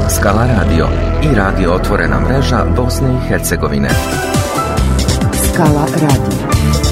Skala Radio i radio Otvorena mreža Bosne i Hercegovine. Skala Radio.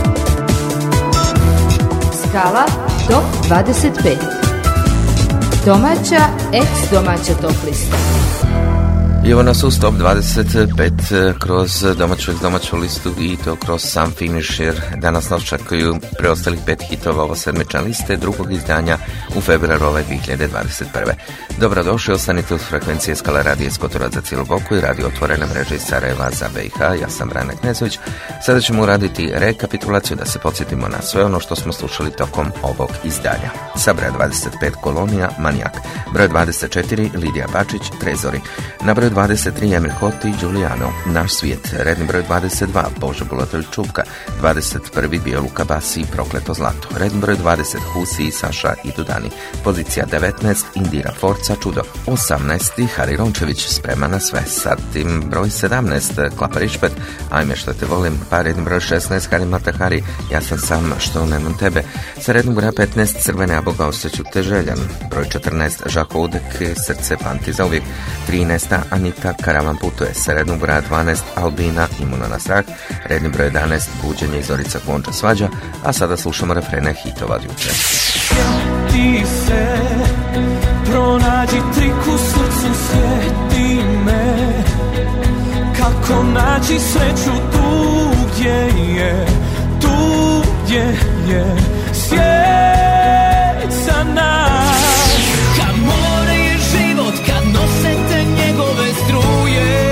Skala Top 25. Domaća, ex-domaća top lista. I ovo nas u Top 25 kroz domaću listu i to kroz sam finiš, jer danas nas čekaju preostalih 5 hitova ovo sedmične liste drugog izdanja u februaru ove 2021. Dobrodošli, ostanite uz frekvencije Skala Radio iz Kotora za cijelu Boku i radio Otvorene mreže iz Sarajeva za BiH. Ja sam Brane Knezović. Sada ćemo uraditi rekapitulaciju da se podsjetimo na sve ono što smo slušali tokom ovog izdanja. Sa broja 25 Kolonija, Manijak. Broj 24 Lidija Bačić, Trezori. Na broj 23 Emil Hoti, Giuliano, Naš svijet. Redni broj 22 Božo Bulatović Čupka. 21 bio Luka Basi, Prokleto zlato. Redni broj 20 Husi, Saša i Dudani. Pozicija 19 Indira Forca, Čudo. 18 Hari Rončević, Sprema na sve. Zatim broj 17 Klapa Rišpet, Ajme što te volim. Pa redni broj 16 Hari Matahari, Ja sam sam što nemam tebe. Sa rednog broja 15 Crvene Aboga, Ostaću te željan. Broj 14 Žako Udek, Srce pamti za uvijek. 13 Anita, Karavan putuje. Sa rednog broja 12 Albina, Imuna na strah. Redni broj 11 Buđenje i Zorica Konča svađa. A sada slušamo refrene hitova od juče. Sjeti se, pronađi trik u srcu, sjeti me. Kako naći sreću tu gdje je, tu gdje je svijet za nas. Kad more je život, kad nose te njegove struje,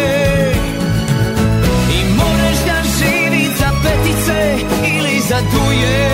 i moraš da živi za petice ili za duje,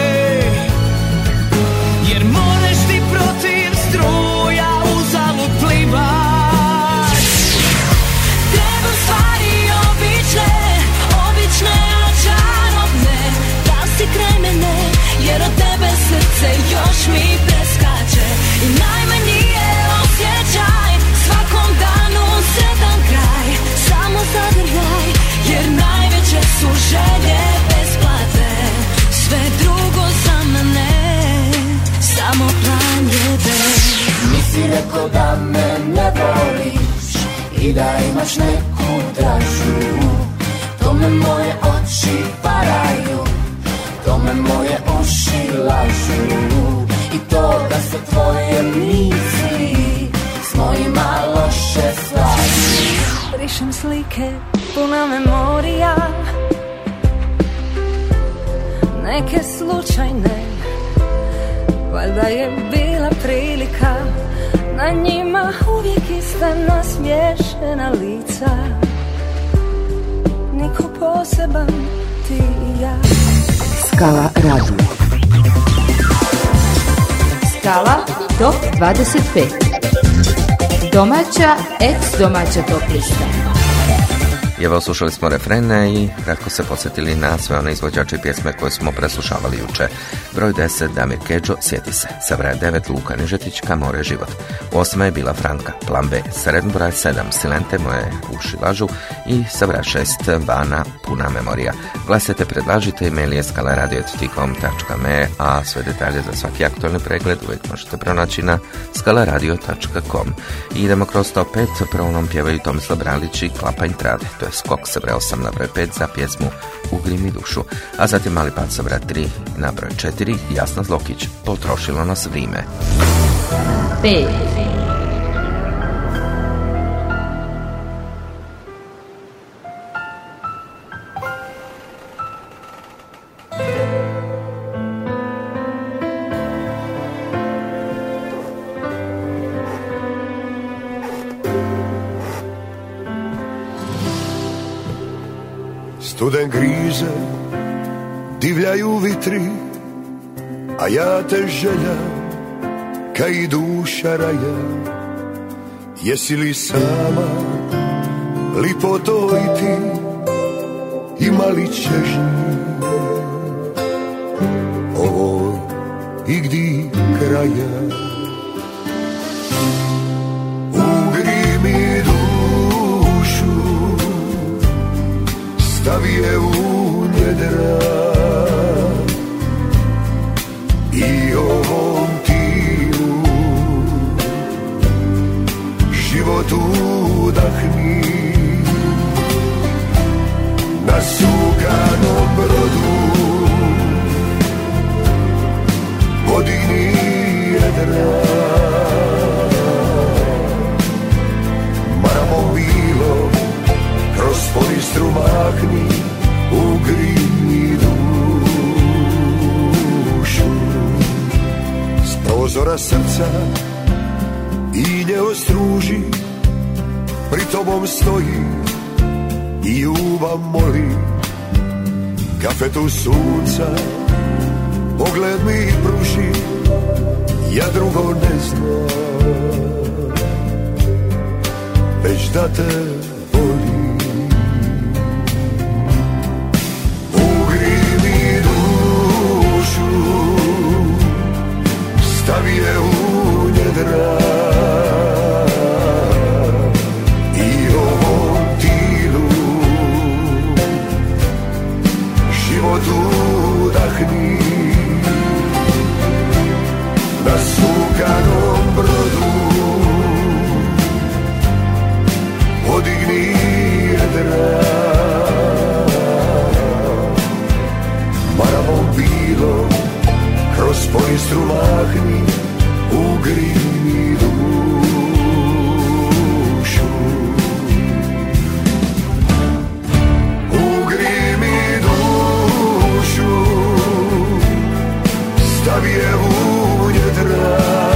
jer moraš ti protiv struja uzalud plivaš. Treba stvari obične, a čarobne, da si kraj mene, jer od tebe srce još mi preskače. I najmanji je osjećaj, svakom danu sretan kraj. Samo zadrljaj, jer najveće su želje besplate. Sve drugo za mene, samo plan jedan. Nisi rekao da me ne voliš i da imaš neku dražu. To me moje oči varaju, to me moje uši lažu. I to da se tvoje misli s mojima loše slažu. Brišem slike, puna memorija, neke slučajne, valjda je bila prilika. Na njima uvijek ista nasmiješena lica, niko poseban, ti i ja. Skala Radio. Skala Top 25. Domaća, ex-domaća top lista. Evo, slušali smo refrene i kratko se podsjetili na sve one izvođače i pjesme koje smo preslušavali juče. Broj 10 Damir Kedžo, Sjeti se. Sa broja 9 Luka Nižetić, Ka more život. 8 je bila Franka, Plan B. Sa rednog broja 7 Silente, Moje uši lažu. I sa broja 6 Vana, Puna memorija. Glasajte, predlažite, email je skalaradio@ticom.me, a sve detalje za svaki aktualni pregled uvijek možete pronaći na skalaradio.com. I idemo kroz top 5, prvo nam pjevaju Tomislav Bralić i Klapanj trade. To je skok sa broja 8 na broj 5 za pjesmu Ugri mi dušu. A zatim mali pad sa broja 3 na broj 4 Jasna Zlokić, Potrošilo nas vrime. 5. Studen grize, divljaju vitri, a ja te želja, ka i duša raja. Jesi li sama, lipoto i ti, ima li čežnje? Ovo i gdi kraja. Ugri mi dušu, stavi je u njedra, i ovom tilu život udahni. Na sukanom brodu podigni jedra. Maramo bilo kroz polistru mahni, ugrini dušu. S prozora srca i nje ostruži, pri tobom stoji i ljubav moli. Kafetu sunca pogled mi pruži, ja drugo ne znam, već da te volim. Ugri mi dušu, stavi je u njedra. I ovom tilu život udahni. Na sukanom brodu podigni jedra. Maramo bilo kroz polistru mahni, ugri mi dušu. Ugri mi dušu, stavi je u njedra.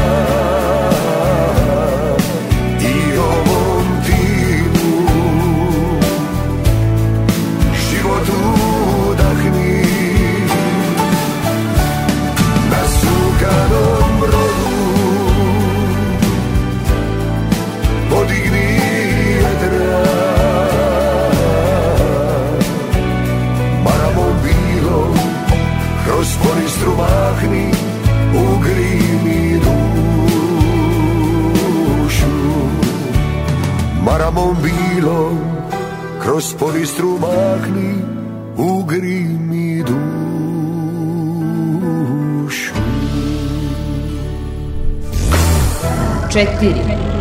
I ovom tilu život udahni. Na sukanom brodu podigni jedra. Maramo bilo kroz polistru mahni, ugri mi dušu. Maramo bilo kroz polistru mahni, ugri mi dušu. Četiri.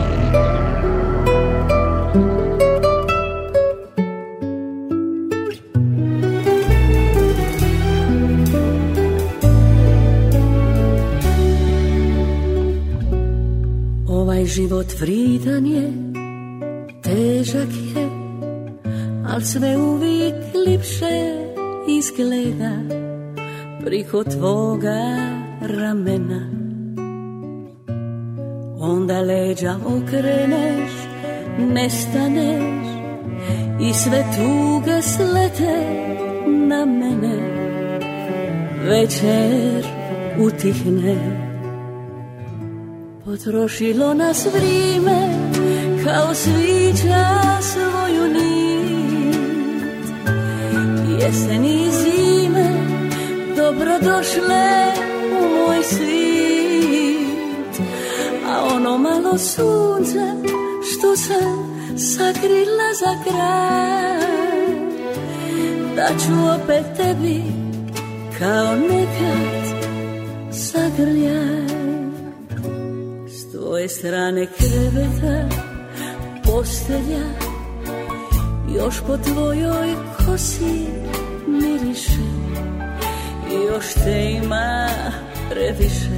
Ovaj život vrijedan je, težak je, al sve uvijek lipše izgleda priko tvoga ramena. Onda leđa okreneš, nestaneš i sve tuge slete na mene. Večer utihne, potrošilo nas vrijeme kao sviđa svoju nit. Jesen i zime dobrodošle u moj svit. A ono malo sunce što sam sakrila za kraj, da ću opet tebi kao nekad zagrljaj. S tvoje strane kreveta postelja još po tvojoj kosi miriše, i još te ima previše.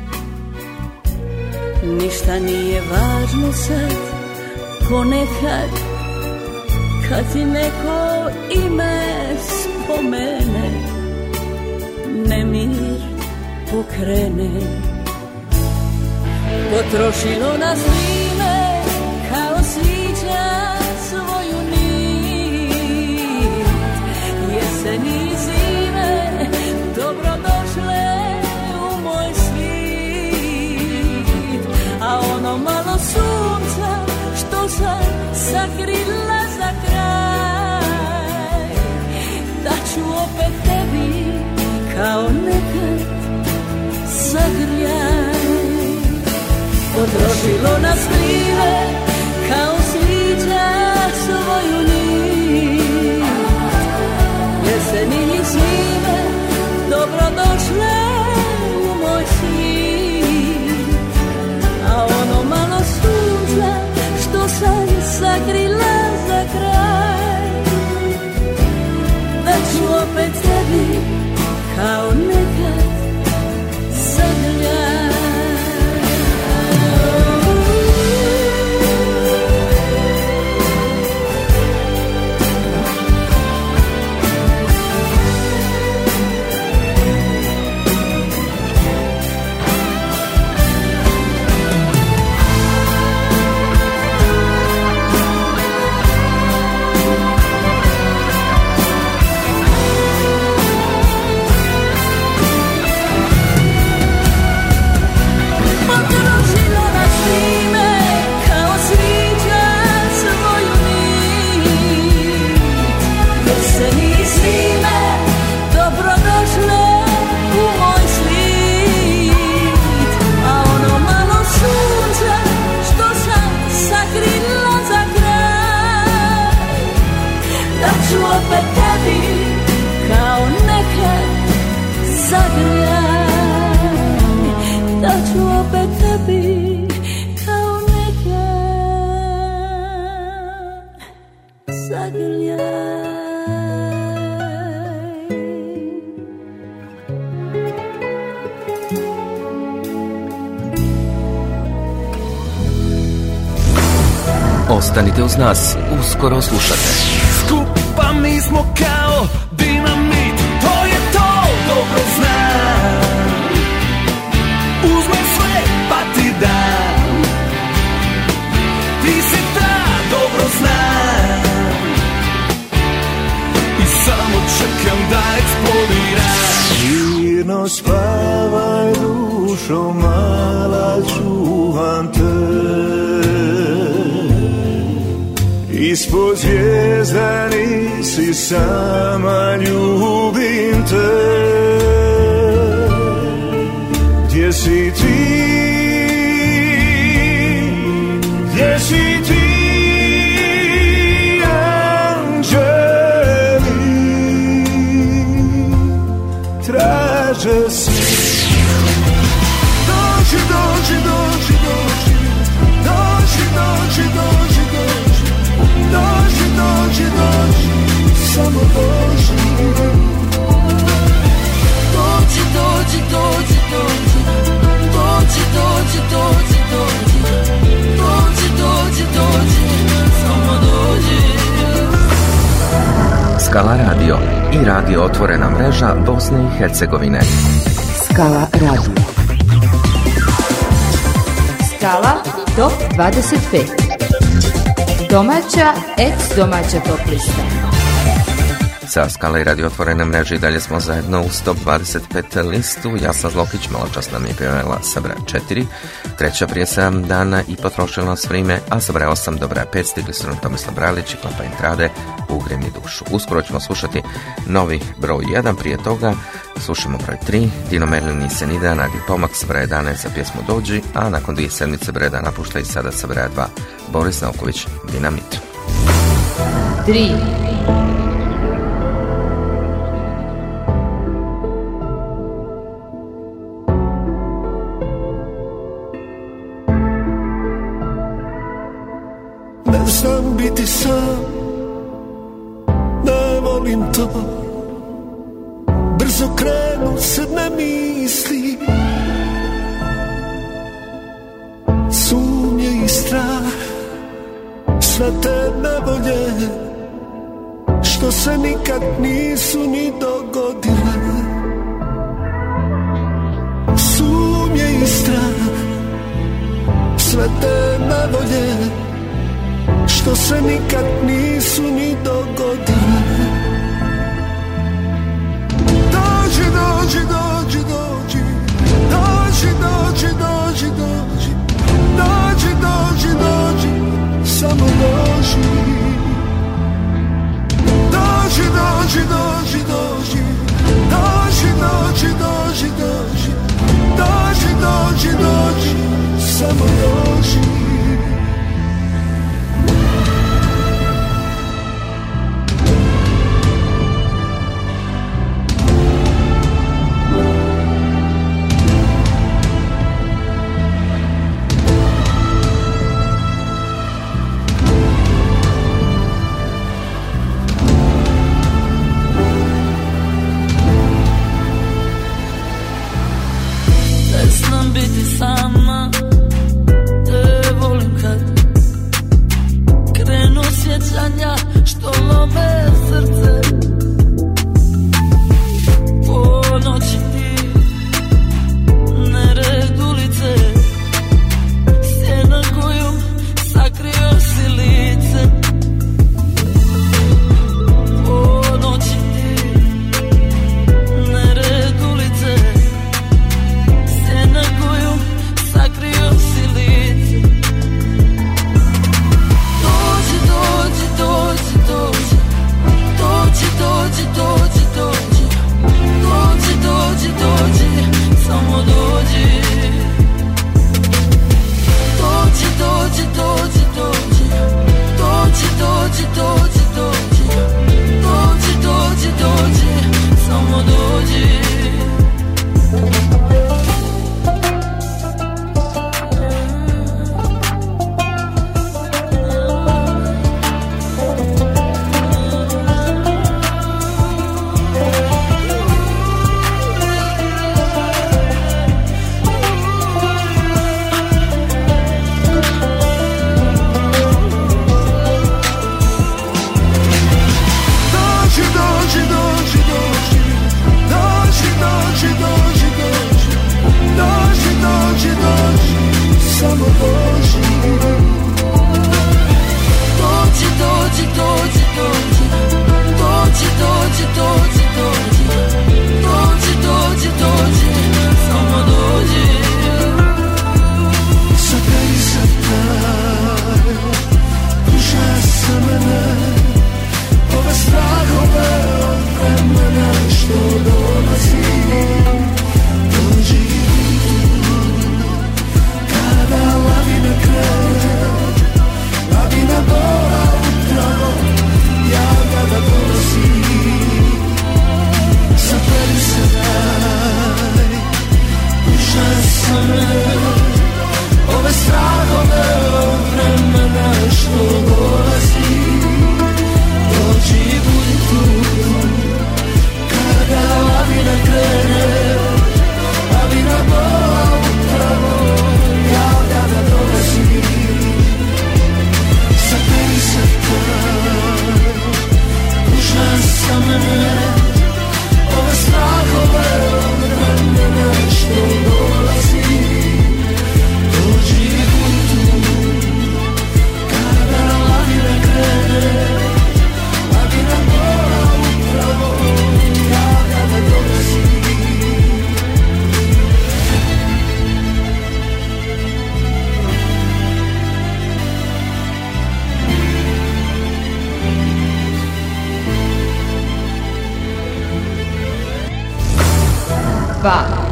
Ništa nije važno sad, ponekad kad ti neko ime spomene, nemir pokrene. Potrošilo nas vrijeme kao sviđa svoju nit. Jesen i zime dobrodošle u moj svit. A ono malo sunca što sam sakrila za kraj, da ću opet tebi kao nekad zagrljaj. Potrošilo nas vrijeme kao sviđa svoju nit. Jesen i zime dobrodošle u moj svit. A ono malo sunca što Ostanite uz nas, uskoro slušate. Skupa mi smo kao dinamit, to je to, dobro znam. Uzmem sve pa ti dam, ti si ta, dobro znam. I samo čekam da eksplodiraš. Mirno spavaj dušo mala, čuvam te. Ispod zvijezda nisi sama, ljubim te. Gdje si ti? Gdje si ti, anđeli? Traže si. Dođi, dođi, dođi, dođi. Dođi, dođi, dođi, dođi. Dođi, dođi, dođi, samo dođi. Dođi, dođi, dođi, dođi. Dođi, dođi, dođi, dođi. Dođi, dođi, dođi, samo dođi. Skala radio i radio otvorena mreža Bosne i Hercegovine. Skala radio. Skala top 25. Domaća, ex-domaća top lista. Sa Skala i radio otvorene mreže i dalje smo zajedno u top 25 listu. Ja sam Zlokić, malo čas nam je pjevala Sabra 4, treća prije 7 dana i potrošila nas vrijeme, a Sabra 8, dobra 5, stigli su nam Tomislav Bralić i Klapa Intrade, Ugri mi dušu. Uskoro ćemo slušati novi broj 1, prije toga slušamo broj 3, Dino Merlin i Senida, Nagli pomak, Sabra 11 za pjesmu Dođi, a nakon 2 sedmice Breda napušta i sada Sabra 2, Boris Nauković, Dinamit. 3. Ne znam biti sam, ne volim to. Brzo krenu crne misli, sumnje i strah, sve te nevolje što se nikad nisu ni dogodile. Sumnje i strah, sve te nevolje što se nikad nisu ni dogodile. Dođi, dođi, dođi, dođi. Dođi, dođi, dođi, dođi. Dođi, dođi, dođi, samo dođi. Dođi, dođi, dođi, dođi. Dođi, dođi, dođi, dođi. Dođi, dođi, dođi, samo dođi. Biti sama, te volim kad krenu sjećanja što lome srce. Po noći ti, nered ulice, stjena kojom sakrio si lice. Po noći ti, nered ulice, stjena kojom sakrio si lice. Dođi, dođi, dođi, dođi. Dođi, dođi, dođi, dođi. Dođi, dođi, dođi, samo dođi. Dođi, dođi, dođi, dođi. 2.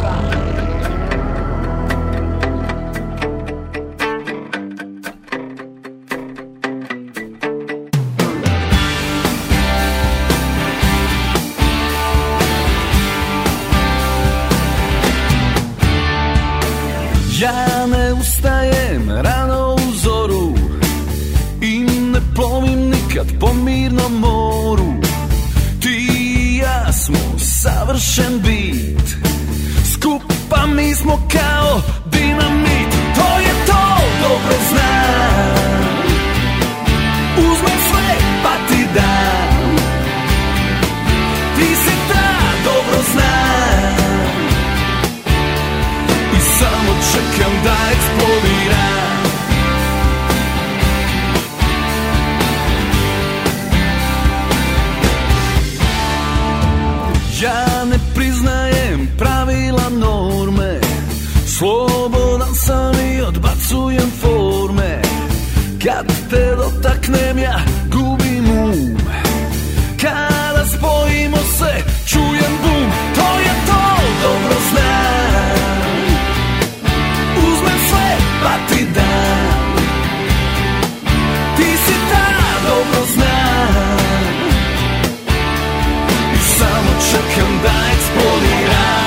Ja ne ustajem rano u zoru i ne plovim nikad po mirnom moru. Ti i ja smo savršen bit, skupa mi smo kao dinamit. To je to, dobro znam, uzmem sve pa ti dam. Ti si ta, dobro znam, samo čekam da eksplodiram. Ja ne priznajem pravila norme, slobodan sam i odbacujem forme. Kad te dotaknem ja gubim um, kada spojimo se čujem bum. To je to, dobro znam, uzmem sve pa ti dam. Ti si ta, dobro znam, i samo čekam da eksplodiram.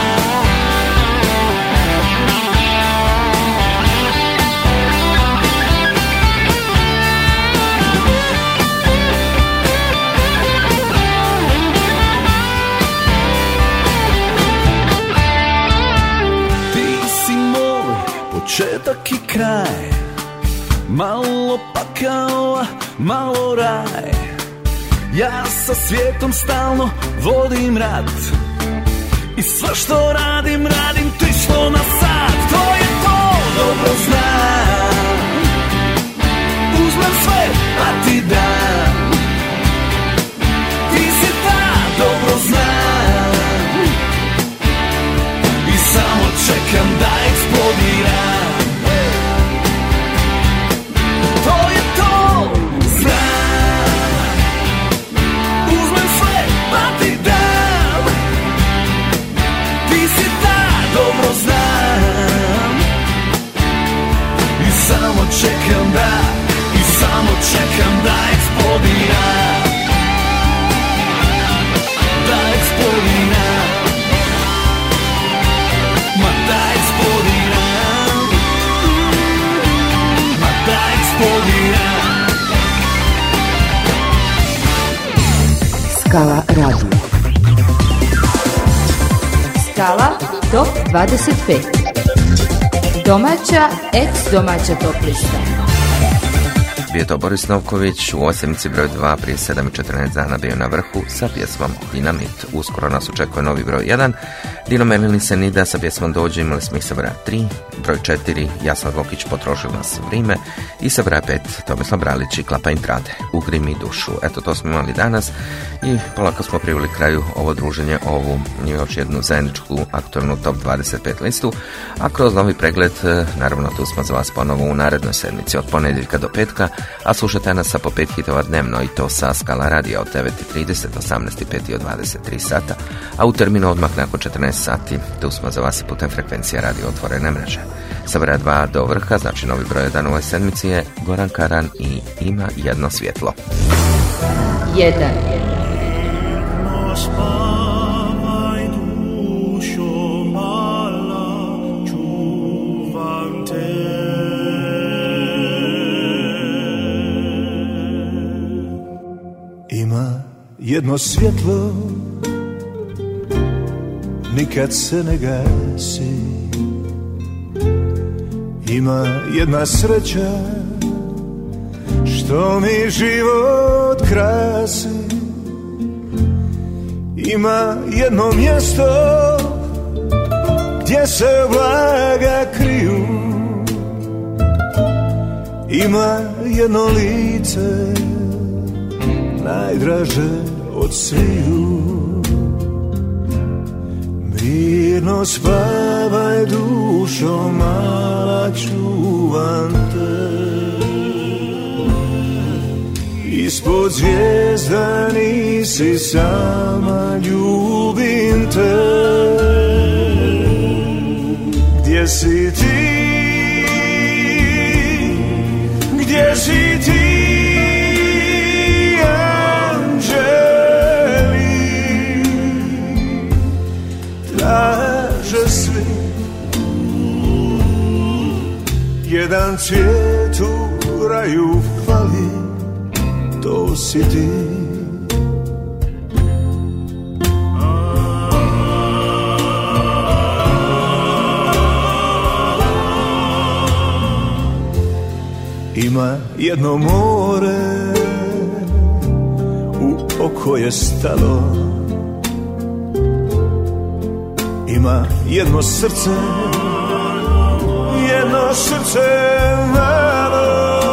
Početak i kraj, malo pakao, malo raj. Ja sa svijetom stalno vodim rat i sve što radim, radim 300 na sat. To je to, dobro znam, uzmem sve pa ti dam. Ti si ta, dobro znam, i samo čekam da eksplodiram. To je to, znam, uzmem sve pa ti dam. Ti si ta, dobro znam, i samo čekam da eksplodiram. Da eksplodiram, ma da eksplodiram, ma da eksplodiram. Skala radio. Skala top 25. Domaća, ex-domaća top lista. Bio to Boris Novković, u osmici broj 2 prije 7:14 dana bio na vrhu sa pjesmom Dinamit. Uskoro nas očekuje novi broj 1. Dino Merlin se Nida sa pjesmom Dođe, imali smo ih sa broja 3, broj 4 Jasna Dvokić Potrošil nas vrijeme i sa broja 5 Tomislav Bralić i Klapa Intrade Ugri mi dušu. Eto, to smo imali danas i polako smo priveli kraju ovo druženje, ovu još jednu zajedničku aktualnu top 25 listu, a kroz novi pregled naravno tu smo za vas ponovo u narednoj sedmici od ponedjeljka do petka, a slušate nas sa po 5 hitova dnevno i to sa Skala radija od 9:30, 18:05 i od 23 sata, a u terminu odmah nakon 14 sati tu smo za vas i putem frekvencija radio otvorene mreže. Sa broja 2 do vrha, znači novi broj 1 u ovoj sedmici je Goran Karan i Ima jedno svjetlo. 1. Spavaj dušo mala, čuvam te. Ima jedno svjetlo, nikad se ne gasi. Ima jedna sreća, što mi život krasi. Ima jedno mjesto, gdje se blaga kriju. Ima jedno lice, najdraže od sviju. Mirno spavaj dušo mala, čuvam te. Ispod zvijezda nisi sama, ljubim te. Gdje si ti? Gdje si ti, anđeli? Traže svi jedan cvijet u raju fali, to si ti. Ima jedno more u oko je stalo, ima jedno srce malo,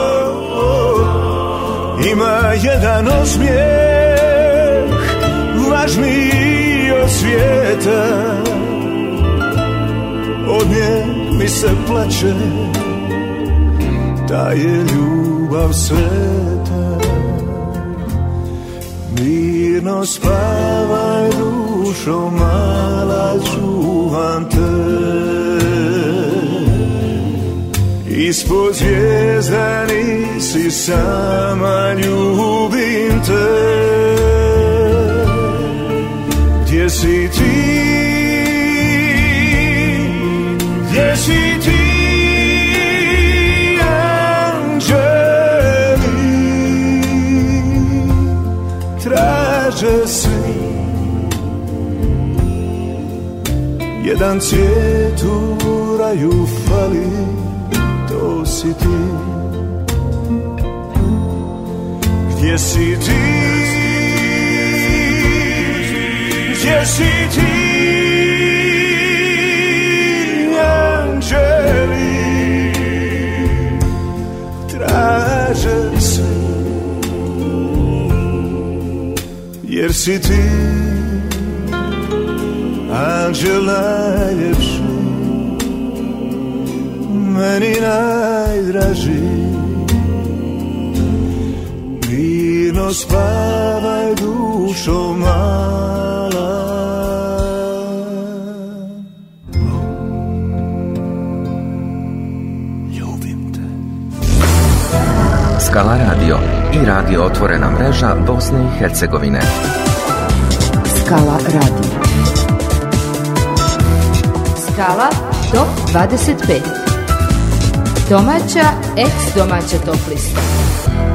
ima jedan osmijeh važniji od svijeta, od nje mi se plače, ta je ljubav sveta. Mirno spavaj dušo mala, čuvam te, ispod zvijezda nisi sama, ljubim te. Gdje si ti? Gdje si ti? Traže svi jedan cvijet u raju fali, to si ti. Gdje si ti? Gdje si ti, anđeli? Traže svi, jer si ti anđel najljepši, meni najdraži. Mirno spavaj dušo mala. Ljubim te. Skala radio i radio Otvorena mreža Bosne i Hercegovine. Skala radio. Skala top 25. Domaća, ex domaća top lista.